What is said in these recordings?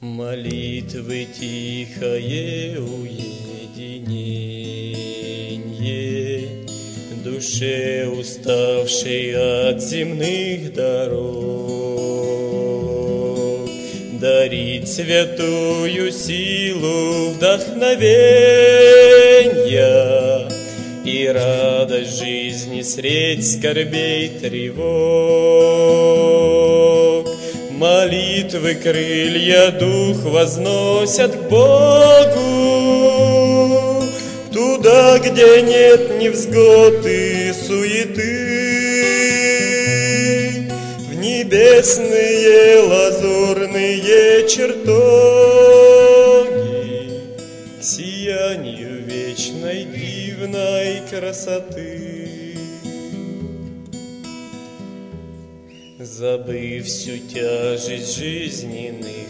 Молитвы тихое уединение, душе уставшей от земных дорог, дарит святую силу вдохновенья и радость жизни средь скорбей тревог. Молитвы крылья дух возносят к Богу, туда, где нет невзгод и суеты, в небесные лазурные чертоги, к сиянию вечной дивной красоты. Забыв всю тяжесть жизненных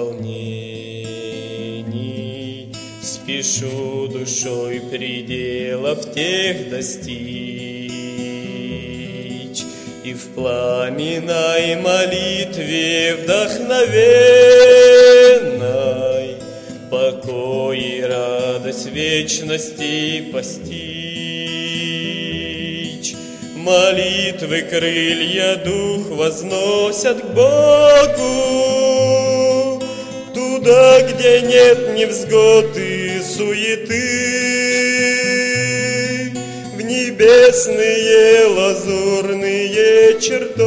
волнений, спешу душой пределов тех достичь, и в пламенной молитве вдохновенной покой и радость вечности постичь. Молитвы крылья дух возносят к Богу, туда, где нет невзгод и суеты, в небесные лазурные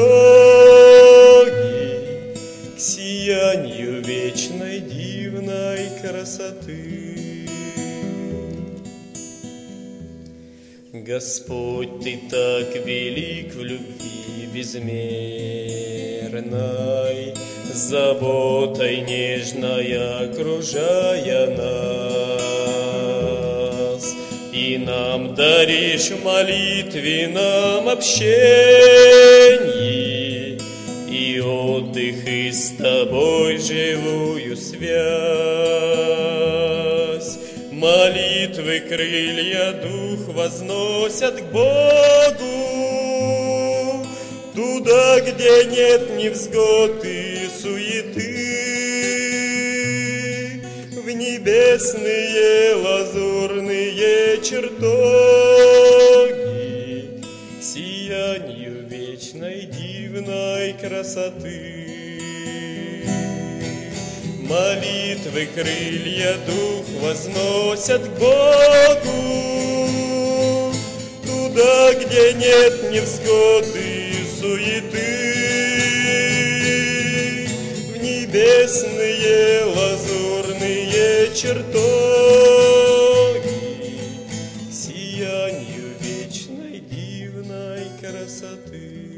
чертоги, к сиянию вечной дивной красоты. Господь, Ты так велик в любви безмерной, заботой нежной окружая нас, и нам даришь в молитвенном общении и отдых, и с Тобой живую связь. Молитвы крылья дух возносят к Богу, туда, где нет невзгод и суеты, в небесные лазурные чертоги, к сиянию вечной дивной красоты. Молитвы крылья дух возносят к Богу, туда, где нет невзгод и суеты, в небесные лазурные чертоги, к сиянию вечной дивной красоты.